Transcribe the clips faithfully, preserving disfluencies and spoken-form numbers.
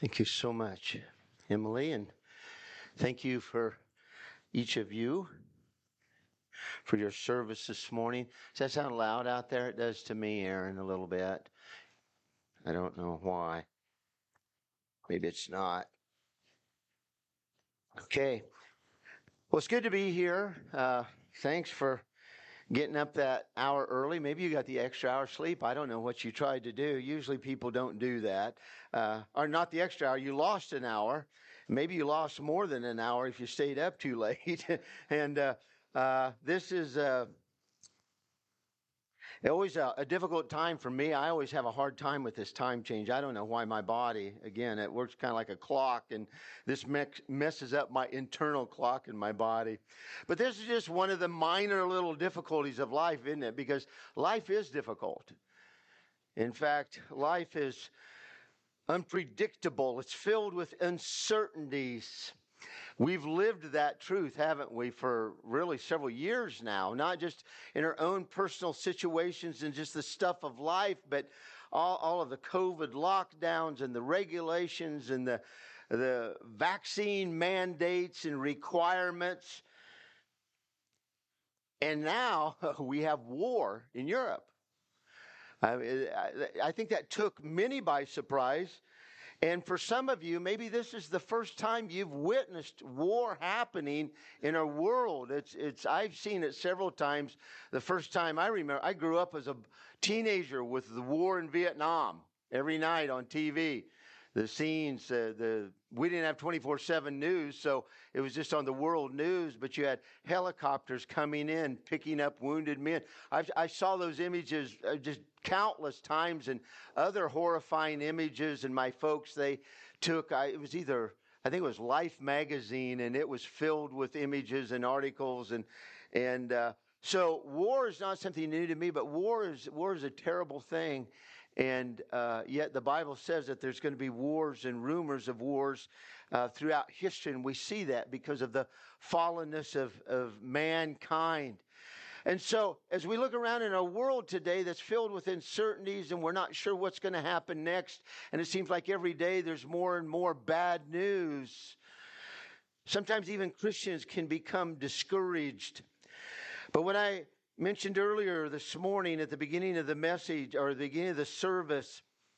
Thank you so much, Emily, and thank you for each of you for your service this morning. Does that sound loud out there? It does to me, Aaron, a little bit. I don't know why. Maybe it's not. Okay. Well, it's good to be here. Uh, thanks for getting up that hour early. Maybe you got the extra hour sleep. I don't know what you tried to do. Usually people don't do that. Uh, or not the extra hour. You lost an hour. Maybe you lost more than an hour if you stayed up too late. and uh, uh, this is uh, always a, a difficult time for me. I always have a hard time with this time change. I don't know why my body, again, it works kind of like a clock, and this messes up my internal clock in my body. But this is just one of the minor little difficulties of life, isn't it? Because life is difficult. In fact, life is unpredictable. It's filled with uncertainties. We've lived that truth, haven't we, for really several years now, not just in our own personal situations and just the stuff of life, but all, all of the COVID lockdowns and the regulations and the, the vaccine mandates and requirements. And now we have war in Europe. I, I think that took many by surprise. And for some of you, maybe this is the first time you've witnessed war happening in our world. It's, it's, I've seen it several times. The first time I remember, I grew up as a teenager with the war in Vietnam every night on T V. The scenes, uh, the we didn't have twenty-four seven news, so it was just on the world news, but you had helicopters coming in, picking up wounded men. I've, I saw those images uh, just countless times, and other horrifying images, and my folks, they took, I, it was either, I think it was Life magazine, and it was filled with images and articles, and, and uh, so war is not something new to me, but war is, war is a terrible thing. And uh, yet the Bible says that there's going to be wars and rumors of wars uh, throughout history. And we see that because of the fallenness of, of mankind. And so as we look around in our world today that's filled with uncertainties and we're not sure what's going to happen next, and it seems like every day there's more and more bad news. Sometimes even Christians can become discouraged. But when I mentioned earlier this morning at the beginning of the message or the beginning of the service,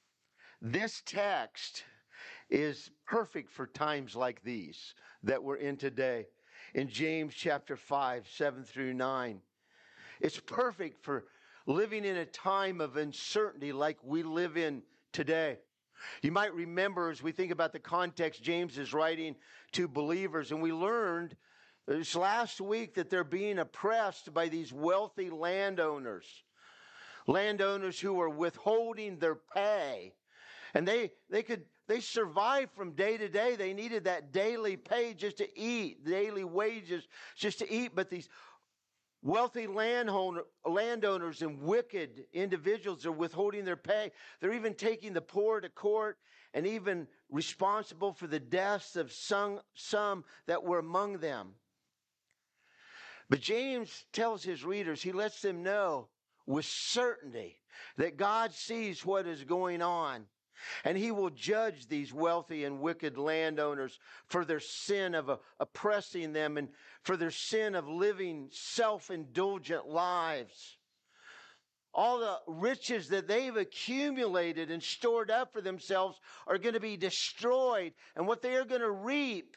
this text is perfect for times like these that we're in today. In James chapter five, seven through nine. It's perfect for living in a time of uncertainty like we live in today. You might remember as we think about the context, James is writing to believers, and we learned this last week that they're being oppressed by these wealthy landowners. Landowners who are withholding their pay. And they they could they survived from day to day. They needed that daily pay just to eat, daily wages just to eat. But these wealthy landowner, landowners and wicked individuals are withholding their pay. They're even taking the poor to court and even responsible for the deaths of some, some that were among them. But James tells his readers, he lets them know with certainty that God sees what is going on. And he will judge these wealthy and wicked landowners for their sin of uh, oppressing them and for their sin of living self-indulgent lives. All the riches that they've accumulated and stored up for themselves are going to be destroyed. And what they are going to reap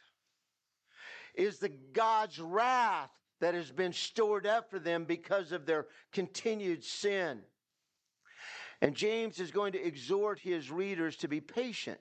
is the God's wrath that has been stored up for them because of their continued sin. And James is going to exhort his readers to be patient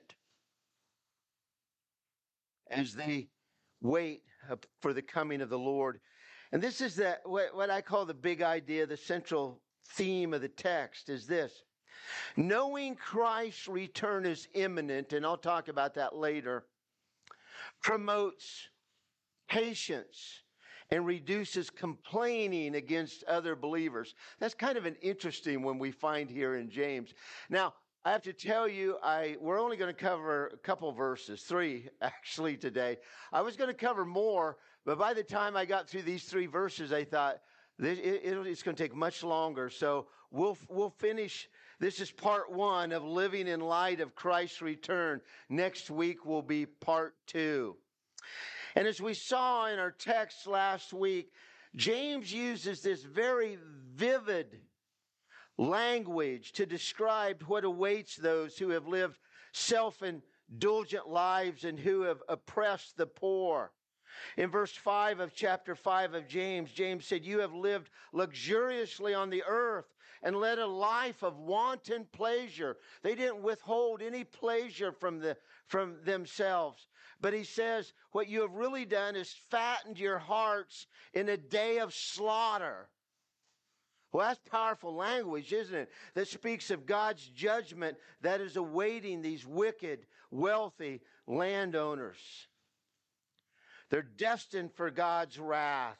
as they wait for the coming of the Lord. And this is the, what, what I call the big idea, the central theme of the text is this. Knowing Christ's return is imminent, and I'll talk about that later, promotes patience and reduces complaining against other believers. That's kind of an interesting one we find here in James. Now, I have to tell you, I we're only going to cover a couple verses, three actually today. I was going to cover more, but by the time I got through these three verses, I thought this, it, it's going to take much longer. So we'll we'll finish This is part one of living in light of Christ's return. Next week will be part two. And as we saw in our text last week, James uses this very vivid language to describe what awaits those who have lived self-indulgent lives and who have oppressed the poor. In verse five of chapter five of James, James said, "You have lived luxuriously on the earth and led a life of wanton pleasure." They didn't withhold any pleasure from the from themselves. But he says, what you have really done is fattened your hearts in a day of slaughter. Well, that's powerful language, isn't it? That speaks of God's judgment that is awaiting these wicked, wealthy landowners. They're destined for God's wrath.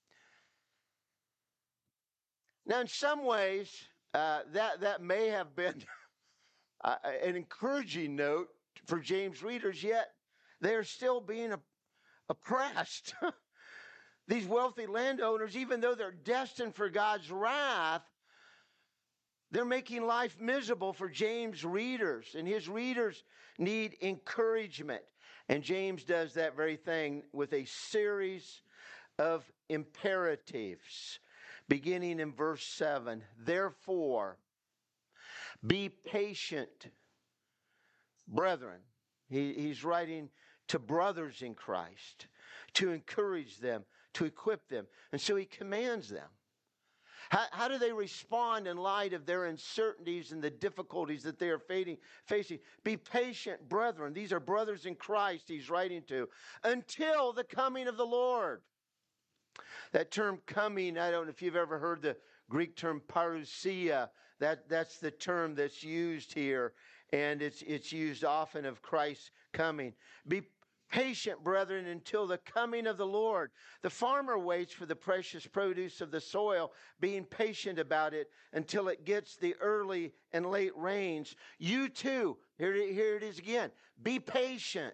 Now, in some ways, uh, that, that may have been uh, an encouraging note for James' readers, yet they are still being oppressed. These wealthy landowners, even though they're destined for God's wrath, they're making life miserable for James' readers, and his readers need encouragement. And James does that very thing with a series of imperatives, beginning in verse seven. Therefore, be patient, brethren. He, he's writing to brothers in Christ to encourage them, to equip them. And so he commands them. How, how do they respond in light of their uncertainties and the difficulties that they are facing, facing? Be patient, brethren. These are brothers in Christ he's writing to. Until the coming of the Lord. That term coming, I don't know if you've ever heard the Greek term parousia. That, that's the term that's used here. And it's, it's used often of Christ's coming. Be patient, brethren, until the coming of the Lord. The farmer waits for the precious produce of the soil, being patient about it until it gets the early and late rains. You too, here, here it is again, be patient.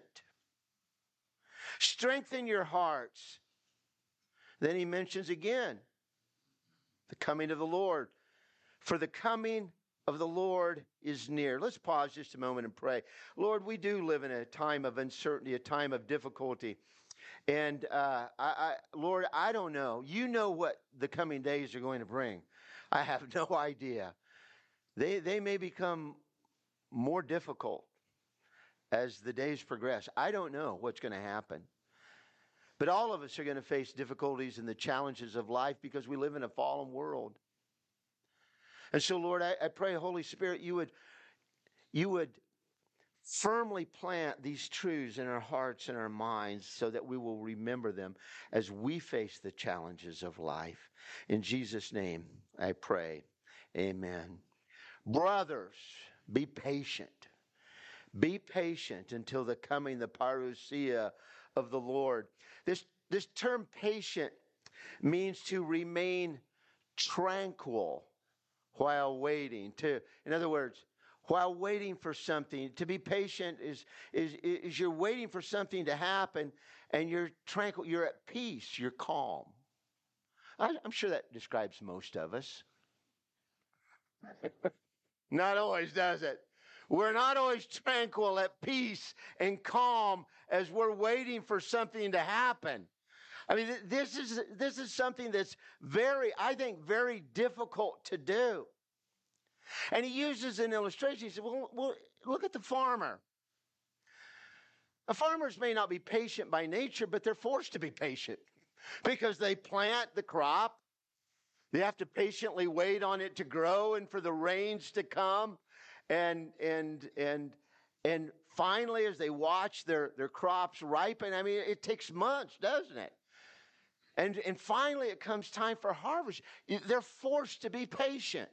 Strengthen your hearts. Then he mentions again the coming of the Lord. For the coming of the Lord is near. Let's pause just a moment and pray. Lord, we do live in a time of uncertainty, a time of difficulty. And uh, I, I, Lord, I don't know. You know what the coming days are going to bring. I have no idea. They, they may become more difficult as the days progress. I don't know what's going to happen. But all of us are going to face difficulties and the challenges of life because we live in a fallen world. And so, Lord, I, I pray, Holy Spirit, you would, you would firmly plant these truths in our hearts and our minds so that we will remember them as we face the challenges of life. In Jesus' name, I pray. Amen. Brothers, be patient. Be patient until the coming, the parousia of the Lord. This, this term patient means to remain tranquil while waiting. To, in other words, while waiting for something. To be patient is, is, is you're waiting for something to happen and you're tranquil, you're at peace, you're calm. I, I'm sure that describes most of us. Not always, does it? We're not always tranquil, at peace, and calm as we're waiting for something to happen. I mean, this is this is something that's very, I think, very difficult to do. And he uses an illustration. He said, well, well, look at the farmer. The farmers may not be patient by nature, but they're forced to be patient because they plant the crop. They have to patiently wait on it to grow and for the rains to come. And and and and finally, as they watch their, their crops ripen, I mean, it takes months, doesn't it? And, and finally, it comes time for harvest. They're forced to be patient.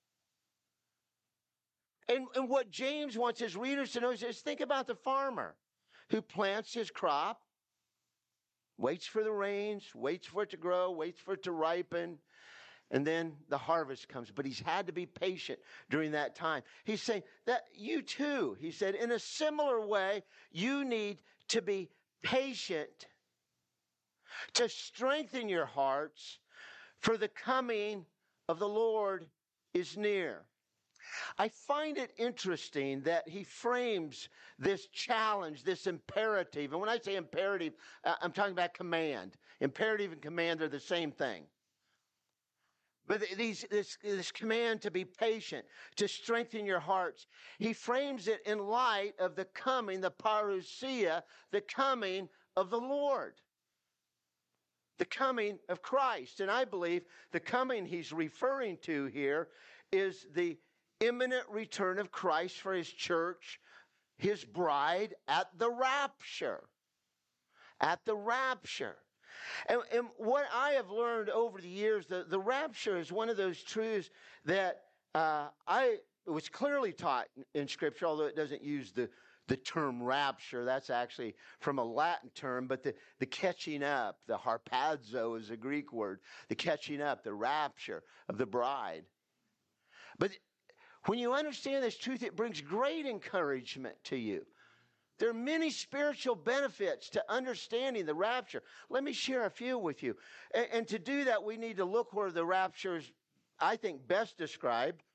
And, and what James wants his readers to know is, is think about the farmer who plants his crop, waits for the rains, waits for it to grow, waits for it to ripen, and then the harvest comes. But he's had to be patient during that time. He's saying that you too, he said, in a similar way, you need to be patient to strengthen your hearts, for the coming of the Lord is near. I find it interesting that he frames this challenge, this imperative. And when I say imperative, uh, I'm talking about command. Imperative and command are the same thing. But these, this, this command to be patient, to strengthen your hearts, he frames it in light of the coming, the parousia, the coming of the Lord. The coming of Christ. And I believe the coming he's referring to here is the imminent return of Christ for his church, his bride, at the rapture. At the rapture. And, and what I have learned over the years, the, the rapture is one of those truths that uh, I was clearly taught in Scripture, although it doesn't use the, the term rapture. That's actually from a Latin term, but the, the catching up, the harpazo is a Greek word, the catching up, the rapture of the bride. But when you understand this truth, it brings great encouragement to you. There are many spiritual benefits to understanding the rapture. Let me share a few with you. And, and to do that, we need to look where the rapture is, I think, best described.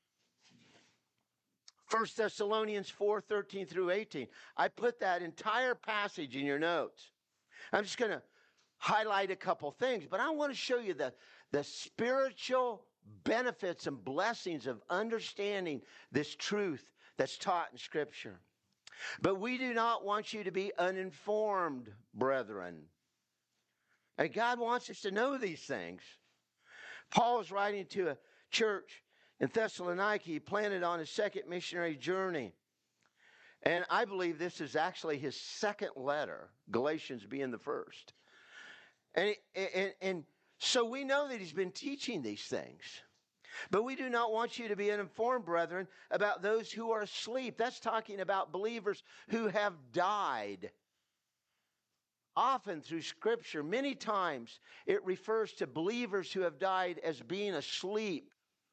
First Thessalonians four, thirteen through eighteen. I put that entire passage in your notes. I'm just going to highlight a couple things, but I want to show you the, the spiritual benefits and blessings of understanding this truth that's taught in Scripture. But we do not want you to be uninformed, brethren. And God wants us to know these things. Paul is writing to a church in Thessalonica. He planted on his second missionary journey. And I believe this is actually his second letter, Galatians being the first. And, and, and so we know that he's been teaching these things. But we do not want you to be uninformed, brethren, about those who are asleep. That's talking about believers who have died. Often through Scripture, many times, it refers to believers who have died as being asleep.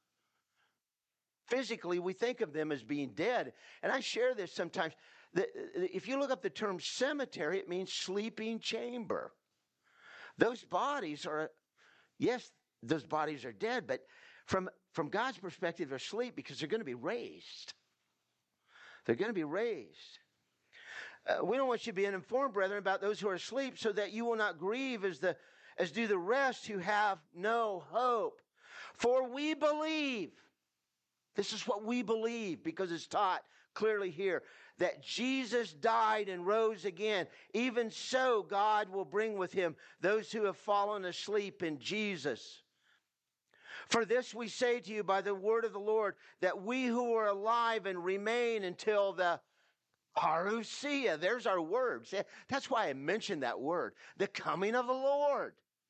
Physically, we think of them as being dead. And I share this sometimes. If you look up the term cemetery, it means sleeping chamber. Those bodies are, yes, those bodies are dead, but From, from God's perspective, they're asleep because they're going to be raised. They're going to be raised. Uh, we don't want you to be uninformed, brethren, about those who are asleep, so that you will not grieve as, the, as do the rest who have no hope. For we believe, this is what we believe, because it's taught clearly here, that Jesus died and rose again. Even so, God will bring with him those who have fallen asleep in Jesus. For this we say to you by the word of the Lord, that we who are alive and remain until the parousia, there's our word. That's why I mentioned that word, the coming of the Lord.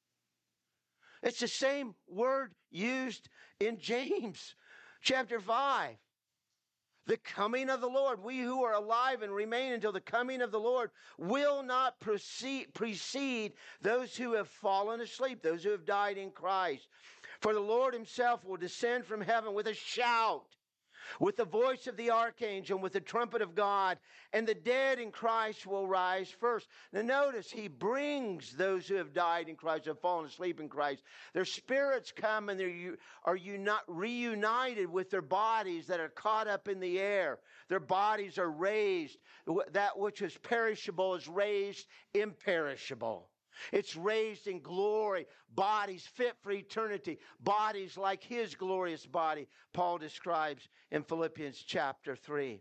It's the same word used in James chapter five. The coming of the Lord. We who are alive and remain until the coming of the Lord will not precede, precede those who have fallen asleep, those who have died in Christ. For the Lord himself will descend from heaven with a shout, with the voice of the archangel, and with the trumpet of God, and the dead in Christ will rise first. Now notice, he brings those who have died in Christ, who have fallen asleep in Christ. Their spirits come and they are reunited with their bodies that are caught up in the air. Their bodies are raised. That which is perishable is raised imperishable. It's raised in glory, bodies fit for eternity, bodies like his glorious body, Paul describes in Philippians chapter three.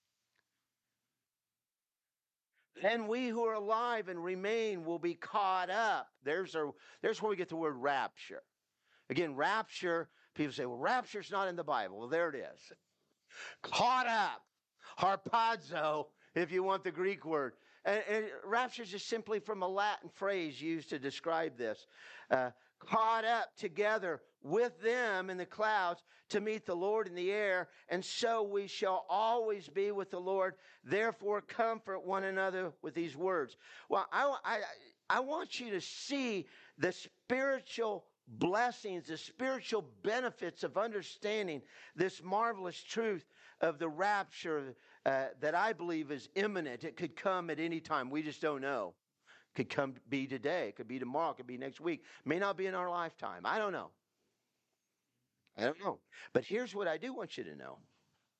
Then we who are alive and remain will be caught up. There's, our, there's where we get the word rapture. Again, rapture, people say, well, rapture's not in the Bible. Well, there it is. Caught up. Harpazo, if you want the Greek word. And, and rapture is just simply from a Latin phrase used to describe this. Uh, caught up together with them in the clouds to meet the Lord in the air, and so we shall always be with the Lord. Therefore, comfort one another with these words. Well, I, I, I want you to see the spiritual blessings, the spiritual benefits of understanding this marvelous truth of the rapture uh, that I believe is imminent. It could come at any time. We just don't know. It could come be today. It could be tomorrow. It could be next week. It may not be in our lifetime. I don't know. I don't know. But here's what I do want you to know.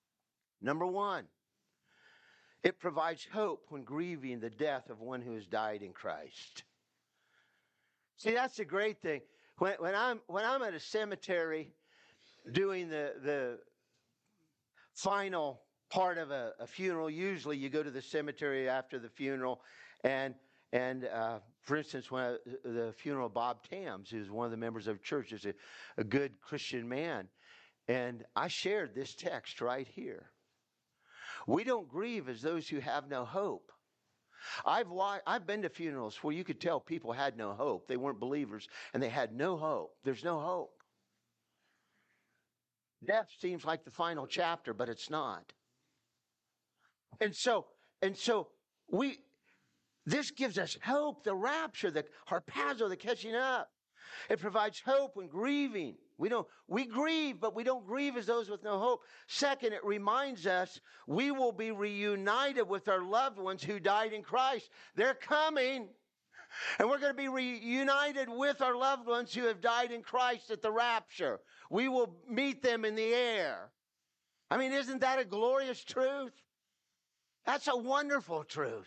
Number one, it provides hope when grieving the death of one who has died in Christ. See, that's the great thing. When, when I'm when I'm at a cemetery doing the the final part of a, a funeral, usually you go to the cemetery after the funeral, and and uh, for instance, when I, the funeral of Bob Tams, who's one of the members of church, is a, a good Christian man, and I shared this text right here. We don't grieve as those who have no hope. I've I've been to funerals where you could tell people had no hope. They weren't believers, and they had no hope. There's no hope. Death seems like the final chapter, but it's not. And so, and so we, this gives us hope, the rapture, the harpazo, the catching up. It provides hope when grieving. We don't, we grieve, but we don't grieve as those with no hope. Second, it reminds us we will be reunited with our loved ones who died in Christ. They're coming, and we're going to be reunited with our loved ones who have died in Christ at the rapture. We will meet them in the air. I mean, isn't that a glorious truth? That's a wonderful truth.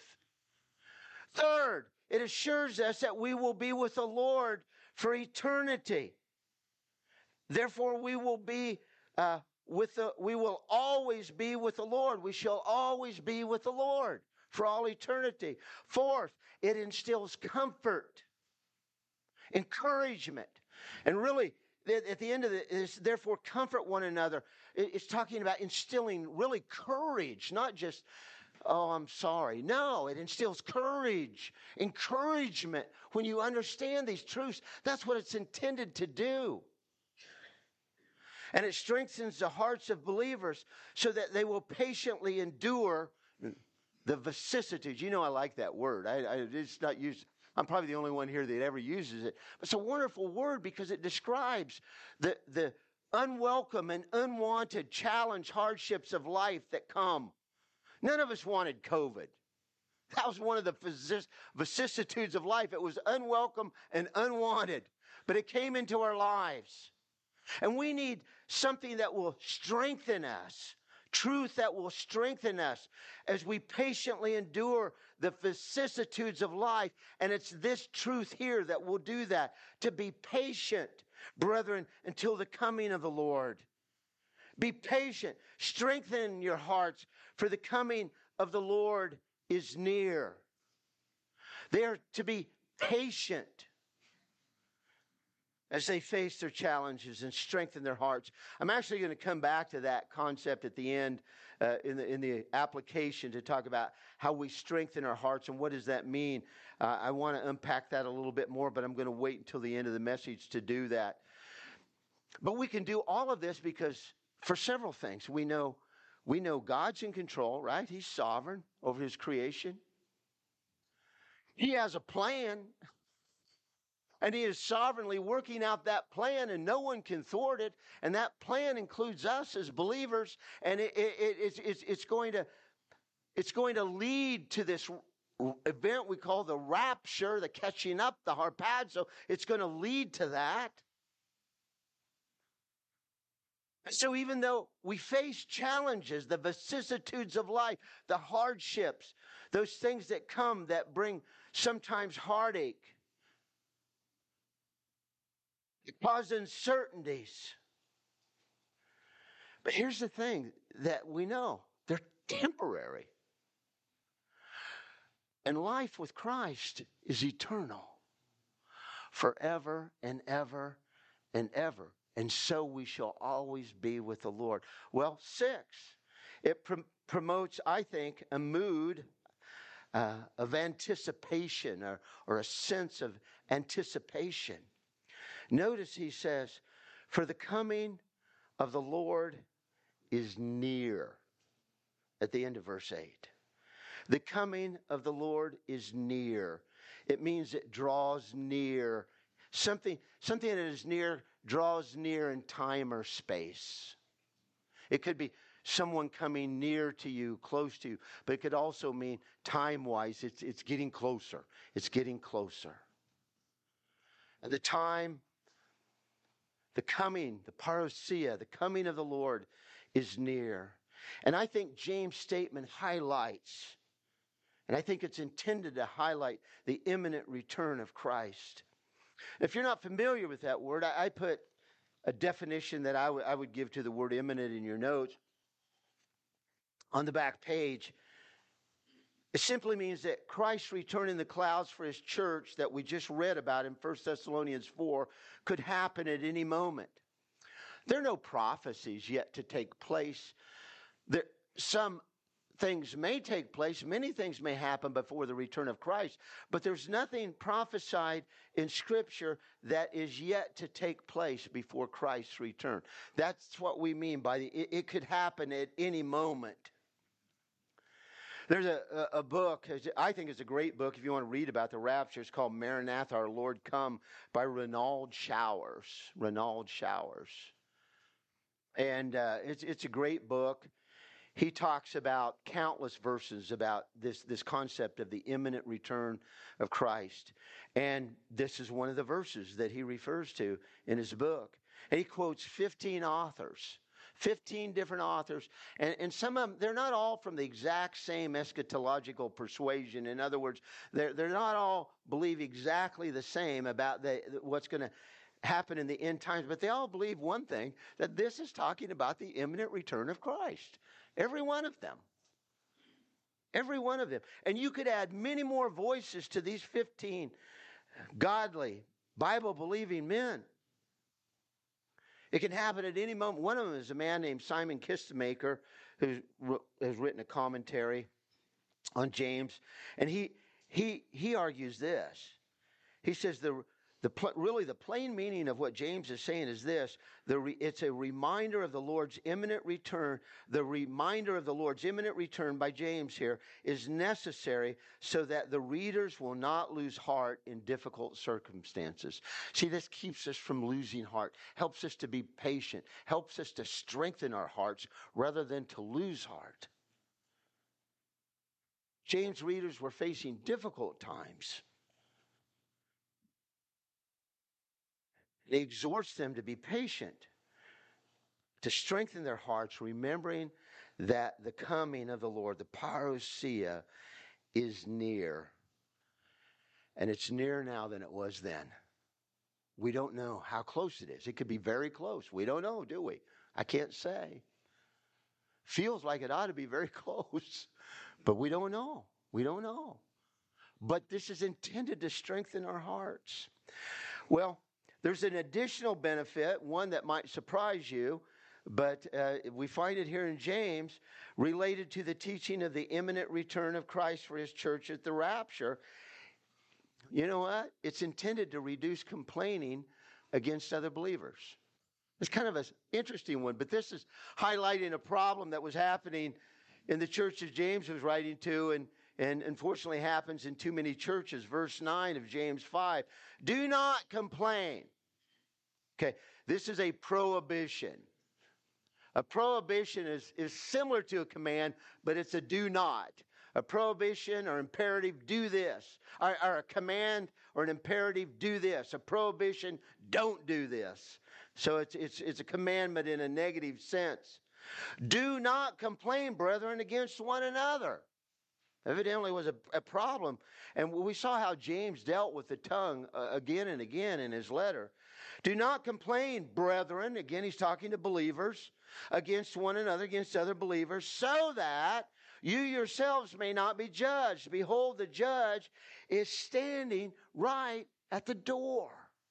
Third, it assures us that we will be with the Lord for eternity. Therefore, we will be uh, with the. We will always be with the Lord. We shall always be with the Lord for all eternity. Fourth, it instills comfort, encouragement, and really, at the end of it is therefore comfort one another. It's talking about instilling really courage, not just, oh, I'm sorry. No, it instills courage, encouragement. When you understand these truths, that's what it's intended to do. And it strengthens the hearts of believers so that they will patiently endure the vicissitudes. You know, I like that word. I, I, it's not used. I'm probably the only one here that ever uses it. But it's a wonderful word because it describes the, the unwelcome and unwanted challenge, hardships of life that come. None of us wanted COVID. That was one of the vicissitudes of life. It was unwelcome and unwanted, but it came into our lives. And we need something that will strengthen us, truth that will strengthen us as we patiently endure the vicissitudes of life. And it's this truth here that will do that, to be patient, brethren, until the coming of the Lord. Be patient. Strengthen your hearts, for the coming of the Lord is near. They are to be patient as they face their challenges and strengthen their hearts. I'm actually going to come back to that concept at the end uh, in the in the application to talk about how we strengthen our hearts and what does that mean. Uh, I want to unpack that a little bit more, but I'm going to wait until the end of the message to do that. But we can do all of this because for several things. We know, we know God's in control, right? He's sovereign over his creation. He has a plan. And he is sovereignly working out that plan, and no one can thwart it. And that plan includes us as believers. And it, it, it, it's, it's, it's, going to, it's going to lead to this event we call the rapture, the catching up, the harpazo. It's going to lead to that. So even though we face challenges, the vicissitudes of life, the hardships, those things that come that bring sometimes heartache, it causes uncertainties. But here's the thing that we know. They're temporary. And life with Christ is eternal. Forever and ever and ever. And so we shall always be with the Lord. Well, six, it pr- promotes, I think, a mood uh, of anticipation or, or a sense of anticipation. Notice he says, for the coming of the Lord is near, at the end of verse eight. The coming of the Lord is near. It means it draws near. Something, something that is near draws near in time or space. It could be someone coming near to you, close to you, but it could also mean time-wise, it's, it's getting closer. It's getting closer. And the time, the coming, the parousia, the coming of the Lord is near. And I think James' statement highlights, and I think it's intended to highlight the imminent return of Christ. If you're not familiar with that word, I, I put a definition that I, w- I would give to the word imminent in your notes on the back page. It simply means that Christ's return in the clouds for his church that we just read about in First Thessalonians four could happen at any moment. There are no prophecies yet to take place. There, some things may take place, many things may happen before the return of Christ, but there's nothing prophesied in Scripture that is yet to take place before Christ's return. That's what we mean by the, it, it could happen at any moment. There's a, a, a book, I think it's a great book if you want to read about the rapture. It's called Maranatha, Our Lord Come by Renald Showers. Renald Showers. And uh, it's, it's a great book. He talks about countless verses about this, this concept of the imminent return of Christ. And this is one of the verses that he refers to in his book. And he quotes fifteen authors. fifteen different authors, and, and some of them, they're not all from the exact same eschatological persuasion. In other words, they're, they're not all believe exactly the same about the, what's going to happen in the end times, but they all believe one thing, that this is talking about the imminent return of Christ. Every one of them. Every one of them. And you could add many more voices to these fifteen godly, Bible-believing men. It can happen at any moment. One of them is a man named Simon Kistemaker, who has written a commentary on James, and he he he argues this. He says the the really the plain meaning of what James is saying is this: the re, it's a reminder of the Lord's imminent return. The reminder of the Lord's imminent return by James here is necessary so that the readers will not lose heart in difficult circumstances. See, this keeps us from losing heart, helps us to be patient, helps us to strengthen our hearts rather than to lose heart. James' readers were facing difficult times. He exhorts them to be patient, to strengthen their hearts, remembering that the coming of the Lord, the parousia, is near. And it's nearer now than it was then. We don't know how close it is. It could be very close. We don't know, do we? I can't say. Feels like it ought to be very close, but we don't know. We don't know. But this is intended to strengthen our hearts. Well, there's an additional benefit, one that might surprise you, but uh, we find it here in James, related to the teaching of the imminent return of Christ for his church at the rapture. You know what? It's intended to reduce complaining against other believers. It's kind of an interesting one, but this is highlighting a problem that was happening in the church that James was writing to, and And unfortunately happens in too many churches. Verse nine of James five. Do not complain. Okay, this is a prohibition. A prohibition is, is similar to a command, but it's a do not. A prohibition or imperative, do this. Or, or a command or an imperative, do this. A prohibition, don't do this. So it's, it's, it's a commandment in a negative sense. Do not complain, brethren, against one another. Evidently was a, a problem. And we saw how James dealt with the tongue uh, again and again in his letter. Do not complain, brethren. Again, he's talking to believers against one another, against other believers, so that you yourselves may not be judged. Behold, the judge is standing right at the door.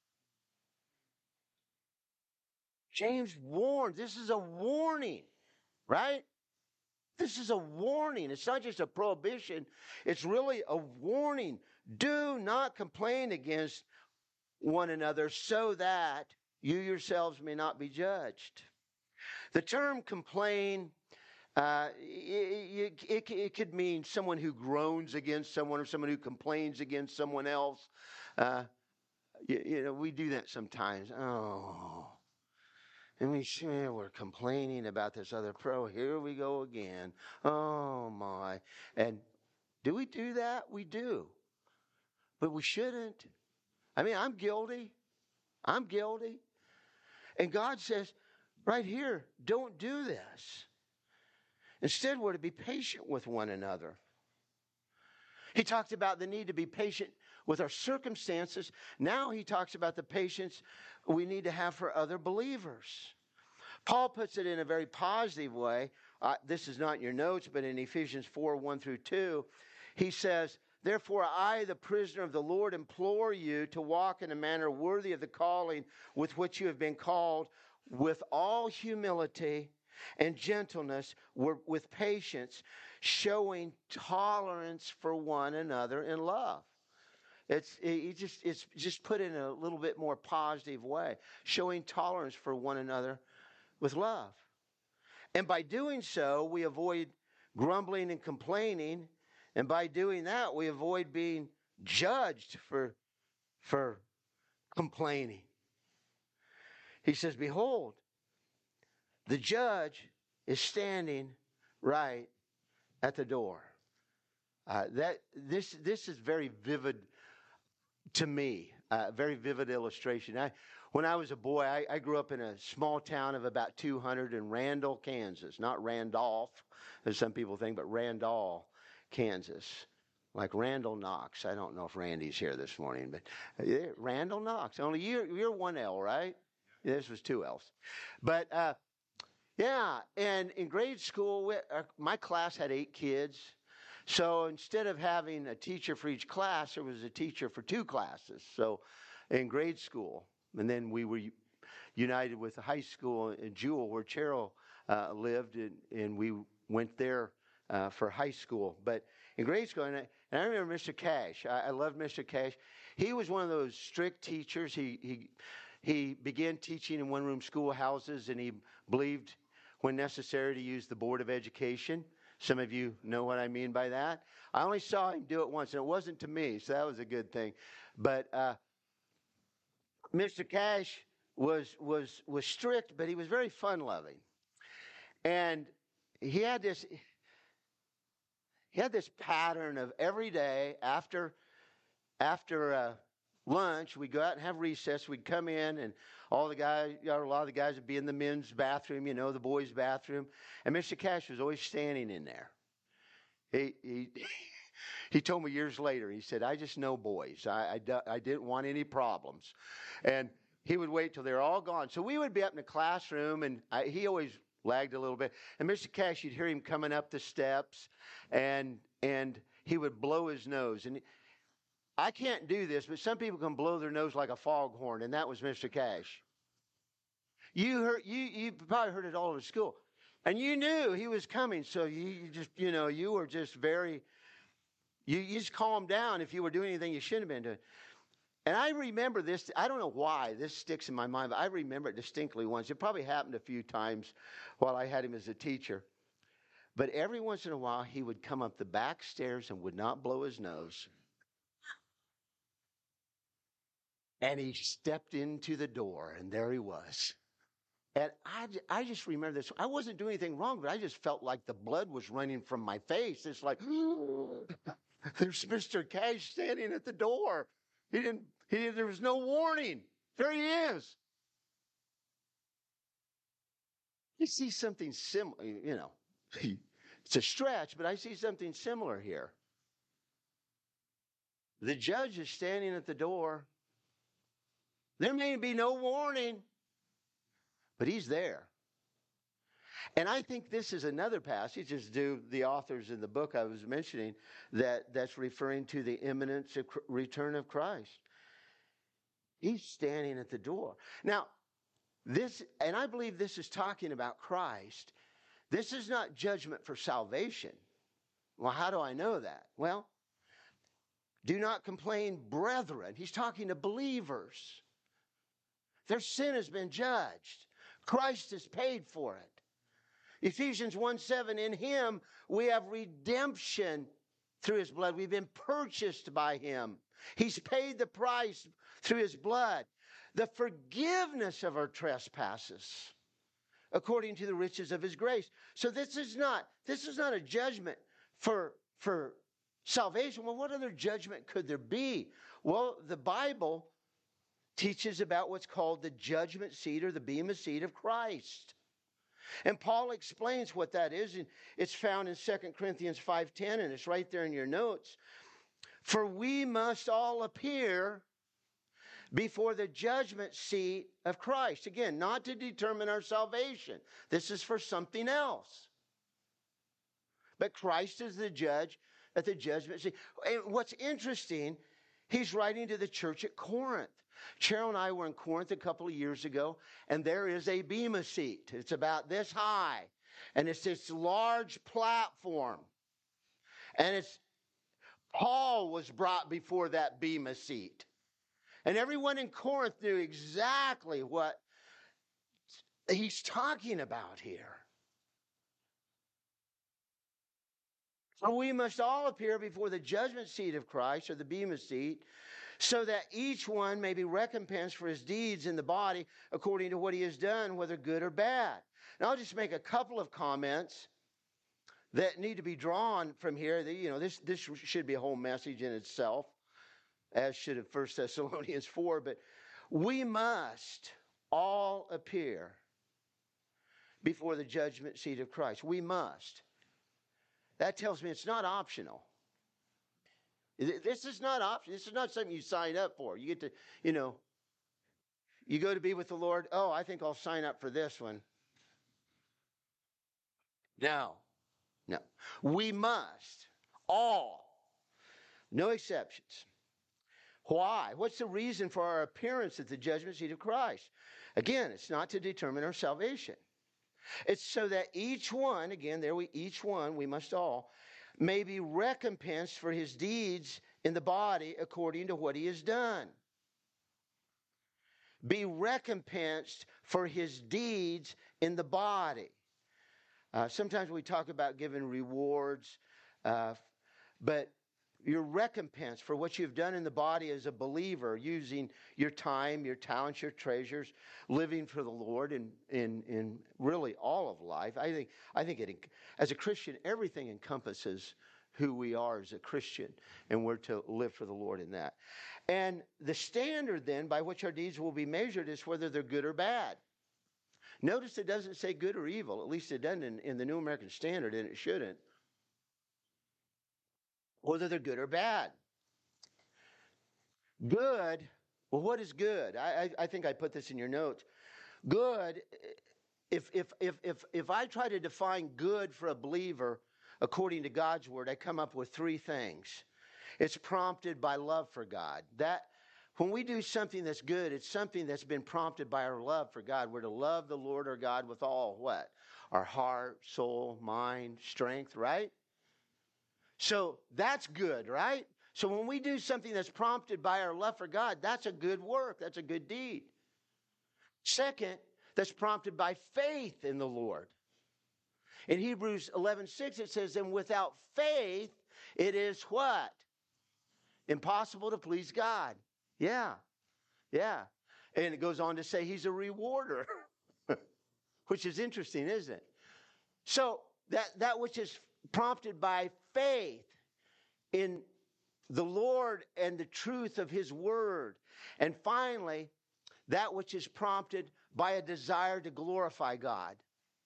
James warned. This is a warning, right? This is a warning. It's not just a prohibition. It's really a warning. Do not complain against one another so that you yourselves may not be judged. The term complain, uh, it, it, it could mean someone who groans against someone or someone who complains against someone else. Uh, you, you know, we do that sometimes. Oh. And we sure we're complaining about this other pro. Here we go again. Oh my. And do we do that? We do. But we shouldn't. I mean, I'm guilty. I'm guilty. And God says, right here, don't do this. Instead, we're to be patient with one another. He talked about the need to be patient with our circumstances. Now he talks about the patience we need to have for other believers. Paul puts it in a very positive way. Uh, this is not in your notes, but in Ephesians four, one through two, he says, therefore I, the prisoner of the Lord, implore you to walk in a manner worthy of the calling with which you have been called, with all humility and gentleness, with patience, showing tolerance for one another in love. It's it just it's just put in a little bit more positive way, showing tolerance for one another with love. And by doing so, we avoid grumbling and complaining, and by doing that, we avoid being judged for for complaining. He says, behold, the judge is standing right at the door. Uh, that this this is very vivid to me, a uh, very vivid illustration. I, when I was a boy, I, I grew up in a small town of about two hundred in Randall, Kansas. Not Randolph, as some people think, but Randall, Kansas. Like Randall Knox. I don't know if Randy's here this morning, but uh, Randall Knox. Only you're, you're one L, right? Yeah, this was two L's. But uh, yeah, and in grade school, we, uh, my class had eight kids. So instead of having a teacher for each class, there was a teacher for two classes. So in grade school, and then we were united with the high school in Jewell, where Cheryl uh, lived, and, and we went there uh, for high school. But in grade school, and I, and I remember Mister Cash. I, I loved Mister Cash. He was one of those strict teachers. He he he began teaching in one-room schoolhouses, and he believed, when necessary, to use the Board of Education. Some of you know what I mean by that. I only saw him do it once, and it wasn't to me, so that was a good thing. But uh, Mister Cash was was was strict, but he was very fun-loving, and he had this he had this pattern of every day after after uh, lunch, we'd go out and have recess. We'd come in, and all the guys, you know, a lot of the guys would be in the men's bathroom, you know, the boys' bathroom. And Mister Cash was always standing in there. He he he told me years later, he said, I just know boys. I, I, I didn't want any problems. And he would wait till they were all gone. So we would be up in the classroom, and I, he always lagged a little bit. And Mister Cash, you'd hear him coming up the steps, and and he would blow his nose. And I can't do this, but some people can blow their nose like a foghorn, and that was Mister Cash. You heard, you you probably heard it all at school, and you knew he was coming, so you, you just you know you were just very, you, you just calmed down if you were doing anything you shouldn't have been doing. And I remember this. I don't know why this sticks in my mind, but I remember it distinctly once. It probably happened a few times while I had him as a teacher. But every once in a while, he would come up the back stairs and would not blow his nose. And he stepped into the door, and there he was. And I, I just remember this. I wasn't doing anything wrong, but I just felt like the blood was running from my face. It's like, there's Mister Cash standing at the door. He didn't, he didn't, there was no warning. There he is. You see something similar, you know, it's a stretch, but I see something similar here. The judge is standing at the door. There may be no warning, but he's there. And I think this is another passage, as do the authors in the book I was mentioning, that, that's referring to the imminent return of Christ. He's standing at the door. Now, this, and I believe this is talking about Christ. This is not judgment for salvation. Well, how do I know that? Well, do not complain, brethren. He's talking to believers. Their sin has been judged. Christ has paid for it. Ephesians one seven, in him we have redemption through his blood. We've been purchased by him. He's paid the price through his blood. The forgiveness of our trespasses according to the riches of his grace. So this is not, this is not a judgment for, for salvation. Well, what other judgment could there be? Well, the Bible teaches about what's called the judgment seat or the bema seat of Christ. And Paul explains what that is. And it's found in Second Corinthians five ten, and it's right there in your notes. For we must all appear before the judgment seat of Christ. Again, not to determine our salvation. This is for something else. But Christ is the judge at the judgment seat. And what's interesting, he's writing to the church at Corinth. Cheryl and I were in Corinth a couple of years ago, and there is a bema seat. It's about this high, and it's this large platform. And it's Paul was brought before that bema seat. And everyone in Corinth knew exactly what he's talking about here. For we must all appear before the judgment seat of Christ, or the bema seat, so that each one may be recompensed for his deeds in the body according to what he has done, whether good or bad. Now, I'll just make a couple of comments that need to be drawn from here. You know, this, this should be a whole message in itself, as should have First Thessalonians four. But we must all appear before the judgment seat of Christ. We must. That tells me it's not optional. This is not optional. This is not something you sign up for. You get to, you know, you go to be with the Lord. Oh, I think I'll sign up for this one. No, no. We must all, no exceptions. Why? What's the reason for our appearance at the judgment seat of Christ? Again, it's not to determine our salvation. It's so that each one, again, there we, each one, we must all, may be recompensed for his deeds in the body according to what he has done. Be recompensed for his deeds in the body. Uh, sometimes we talk about giving rewards, uh, but your recompense for what you've done in the body as a believer, using your time, your talents, your treasures, living for the Lord in, in, in really all of life. I think, I think it, as a Christian, everything encompasses who we are as a Christian, and we're to live for the Lord in that. And the standard then by which our deeds will be measured is whether they're good or bad. Notice it doesn't say good or evil, at least it doesn't in, in the New American Standard, and it shouldn't. Whether they're good or bad. Good, well, what is good? I, I, I think I put this in your notes. Good, if, if, if, if, if I try to define good for a believer according to God's word, I come up with three things. It's prompted by love for God. That when we do something that's good, it's something that's been prompted by our love for God. We're to love the Lord our God with all what? Our heart, soul, mind, strength, right? So that's good, right? So when we do something that's prompted by our love for God, that's a good work. That's a good deed. Second, that's prompted by faith in the Lord. In Hebrews eleven six, it says, and without faith, it is what? Impossible to please God. Yeah, yeah. And it goes on to say he's a rewarder, which is interesting, isn't it? So that, that which is prompted by faith in the Lord and the truth of his word. And finally, that which is prompted by a desire to glorify God.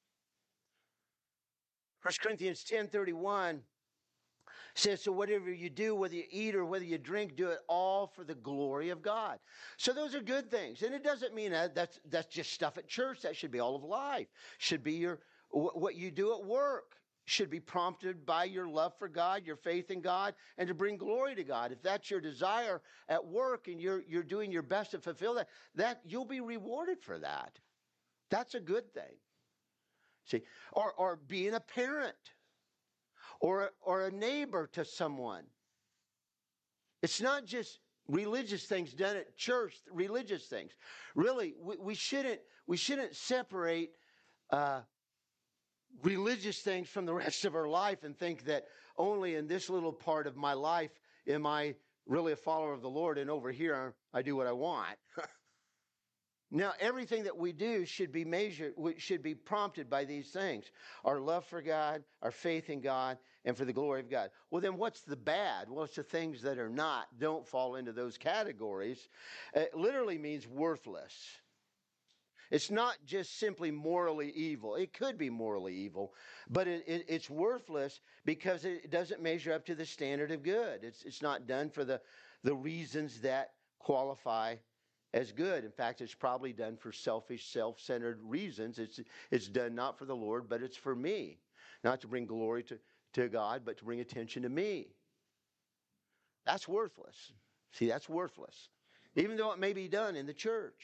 First Corinthians ten thirty-one says, so whatever you do, whether you eat or whether you drink, do it all for the glory of God. So those are good things. And it doesn't mean that that's, that's just stuff at church. That should be all of life. Should be your what you do at work. Should be prompted by your love for God, your faith in God, and to bring glory to God. If that's your desire at work and you're, you're doing your best to fulfill that, that you'll be rewarded for that. That's a good thing. See, or, or being a parent or, or a neighbor to someone. It's not just religious things done at church, religious things. Really, we, we shouldn't, we shouldn't separate uh, religious things from the rest of our life and think that only in this little part of my life am I really a follower of the Lord, and over here I do what I want. Now, everything that we do should be measured, should be prompted by these things. Our love for God, our faith in God, and for the glory of God. Well, then what's the bad? Well, it's the things that are not, don't fall into those categories. It literally means worthless. It's not just simply morally evil. It could be morally evil, but it, it, it's worthless because it doesn't measure up to the standard of good. It's, it's not done for the, the reasons that qualify as good. In fact, it's probably done for selfish, self-centered reasons. It's, it's done not for the Lord, but it's for me. Not to bring glory to, to God, but to bring attention to me. That's worthless. See, that's worthless. Even though it may be done in the church.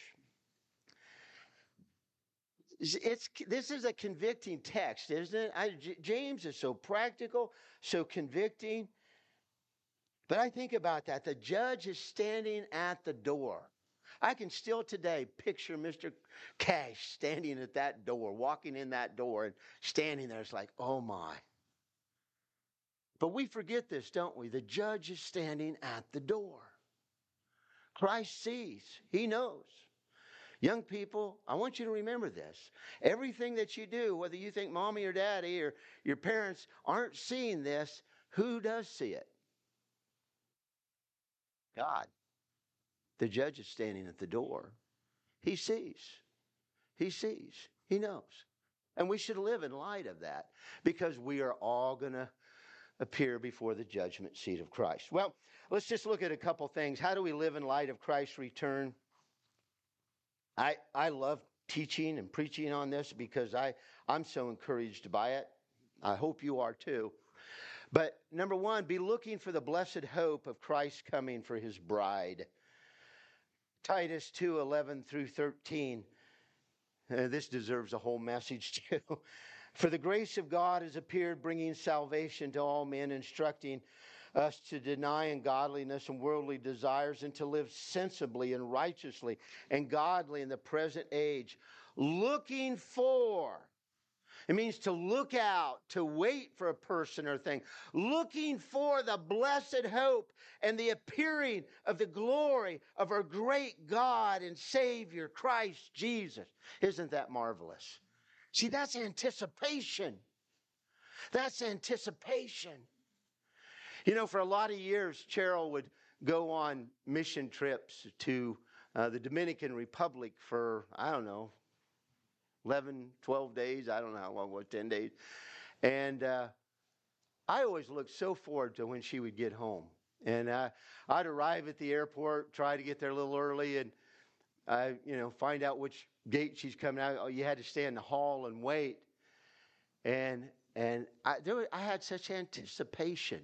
It's, this is a convicting text, isn't it? I, J- James is so practical, so convicting. But I think about that. The judge is standing at the door. I can still today picture Mister Cash standing at that door, walking in that door and standing there. It's like, oh my. But we forget this, don't we? The judge is standing at the door. Christ sees. He knows. Young people, I want you to remember this. Everything that you do, whether you think mommy or daddy or your parents aren't seeing this, who does see it? God. The judge is standing at the door. He sees. He sees. He knows. And we should live in light of that because we are all going to appear before the judgment seat of Christ. Well, let's just look at a couple things. How do we live in light of Christ's return? I, I love teaching and preaching on this because I, I'm so encouraged by it. I hope you are too. But number one, be looking for the blessed hope of Christ coming for his bride. Titus two, eleven through thirteen. Uh, this deserves a whole message too. For the grace of God has appeared, bringing salvation to all men, instructing us to deny ungodliness and worldly desires and to live sensibly and righteously and godly in the present age, looking for. It means to look out, to wait for a person or thing, looking for the blessed hope and the appearing of the glory of our great God and Savior, Christ Jesus. Isn't that marvelous? See, that's anticipation. That's anticipation. You know, for a lot of years, Cheryl would go on mission trips to uh, the Dominican Republic for, I don't know, eleven, twelve days. I don't know how long it was, ten days. And uh, I always looked so forward to when she would get home. And uh, I'd arrive at the airport, try to get there a little early, and I, you know, find out which gate she's coming out. Oh, you had to stay in the hall and wait. And and I, there was, I had such anticipation.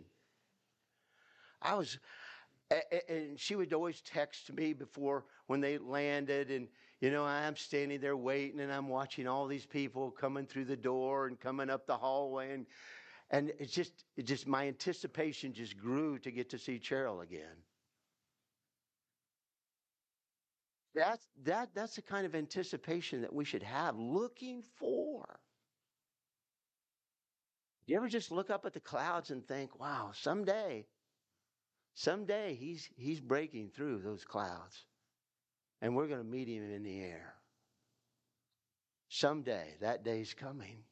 I was, and she would always text me before when they landed, and you know, I'm standing there waiting, and I'm watching all these people coming through the door and coming up the hallway, and and it's just, it just my anticipation just grew to get to see Cheryl again. That's that that's the kind of anticipation that we should have, looking for. You ever just look up at the clouds and think, "Wow, someday, someday he's he's breaking through those clouds, and we're going to meet him in the air." Someday, that day's coming.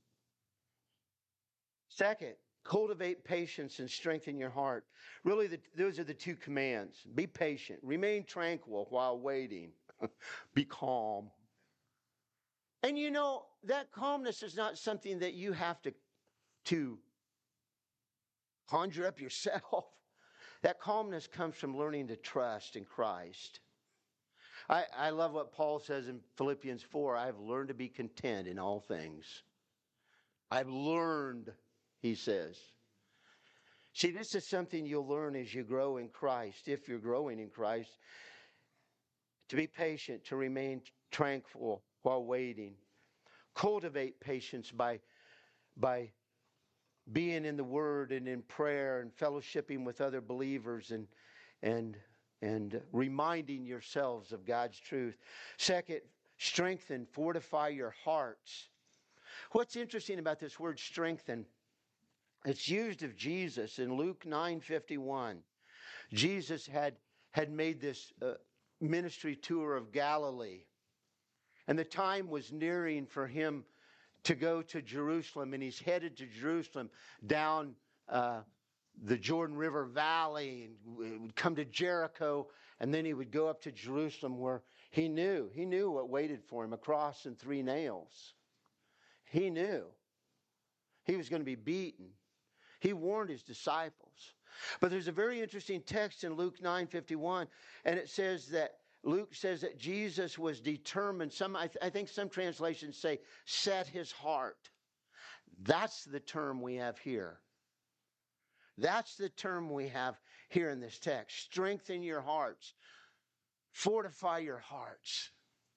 Second, cultivate patience and strengthen your heart. Really, the, those are the two commands. Be patient. Remain tranquil while waiting. Be calm. And you know, that calmness is not something that you have to, to conjure up yourself. That calmness comes from learning to trust in Christ. I, I love what Paul says in Philippians four. I have learned to be content in all things. I've learned, he says. See, this is something you'll learn as you grow in Christ, if you're growing in Christ, to be patient, to remain tranquil while waiting. Cultivate patience by, by being in the Word and in prayer and fellowshipping with other believers and, and, and reminding yourselves of God's truth. Second, strengthen, fortify your hearts. What's interesting about this word strengthen, it's used of Jesus in Luke nine fifty-one. Jesus had, had made this uh, ministry tour of Galilee. And the time was nearing for him to go to Jerusalem. And he's headed to Jerusalem down uh, the Jordan River Valley and would come to Jericho. And then he would go up to Jerusalem where He knew. He knew what waited for him, a cross and three nails. He knew. He was going to be beaten. He warned his disciples. But there's a very interesting text in Luke nine fifty-one, and it says that Luke says that Jesus was determined. Some, I, th- I think some translations say, set his heart. That's the term we have here. That's the term we have here in this text. Strengthen your hearts. Fortify your hearts.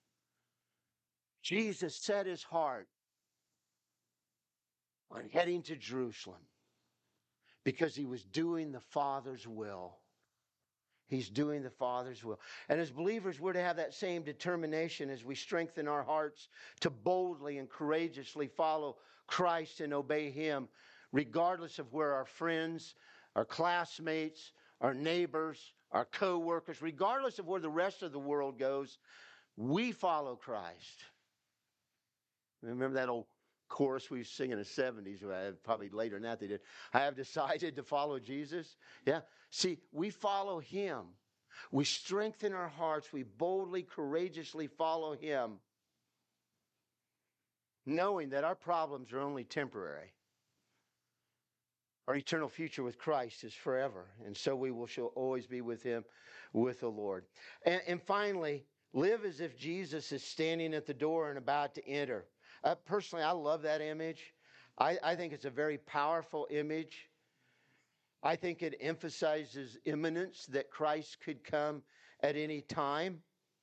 Jesus set his heart on heading to Jerusalem because he was doing the Father's will. He's doing the Father's will. And as believers, we're to have that same determination as we strengthen our hearts to boldly and courageously follow Christ and obey him, regardless of where our friends, our classmates, our neighbors, our co-workers, regardless of where the rest of the world goes, we follow Christ. Remember that old chorus we used to sing in the seventies, probably later than that they did. I have decided to follow Jesus. Yeah. See, we follow him. We strengthen our hearts. We boldly, courageously follow him, knowing that our problems are only temporary. Our eternal future with Christ is forever. And so we will shall always be with him, with the Lord. And, and finally, live as if Jesus is standing at the door and about to enter. Uh, personally, I love that image. I, I think it's a very powerful image. I think it emphasizes imminence, that Christ could come at any time.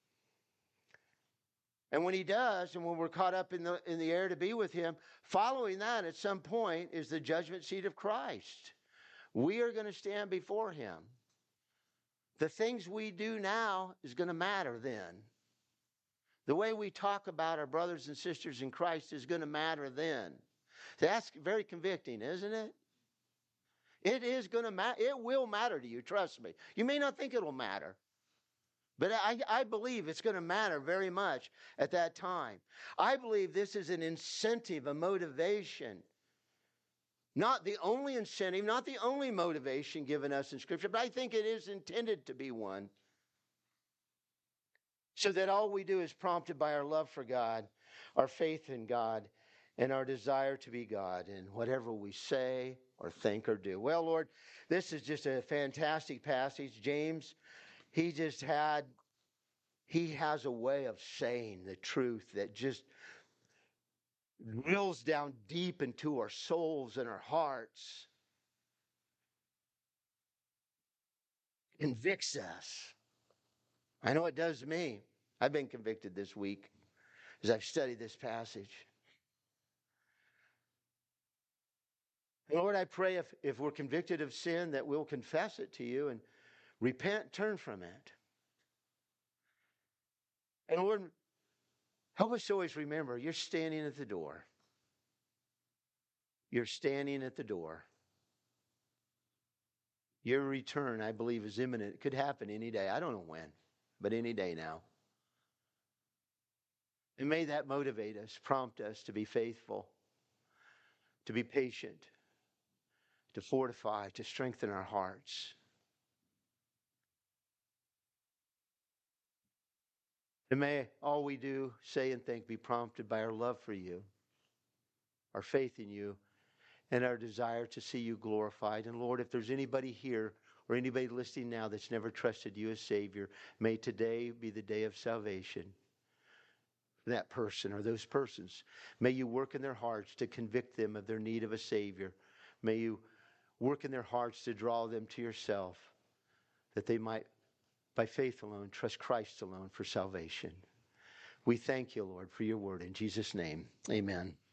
And when he does, and when we're caught up in the in the air to be with him, following that at some point is the judgment seat of Christ. We are going to stand before him. The things we do now is going to matter then. The way we talk about our brothers and sisters in Christ is going to matter then. That's very convicting, isn't it? It is going to matter. It will matter to you, trust me. You may not think it will matter, but I, I believe it's going to matter very much at that time. I believe this is an incentive, a motivation. Not the only incentive, not the only motivation given us in Scripture, but I think it is intended to be one. So that all we do is prompted by our love for God, our faith in God, and our desire to be God in whatever we say or think or do. Well, Lord, this is just a fantastic passage. James, he just had, he has a way of saying the truth that just drills down deep into our souls and our hearts, convicts us. I know it does me. I've been convicted this week as I've studied this passage. Lord, I pray if, if we're convicted of sin that we'll confess it to you and repent, turn from it. And Lord, help us to always remember you're standing at the door. You're standing at the door. Your return, I believe, is imminent. It could happen any day. I don't know when, but any day now. And may that motivate us, prompt us to be faithful, to be patient, to fortify, to strengthen our hearts. And may all we do, say, and think be prompted by our love for you, our faith in you, and our desire to see you glorified. And Lord, if there's anybody here or anybody listening now that's never trusted you as Savior, may today be the day of salvation for that person or those persons. May you work in their hearts to convict them of their need of a Savior. May you work in their hearts to draw them to yourself, that they might, by faith alone, trust Christ alone for salvation. We thank you, Lord, for your word. In Jesus' name, amen.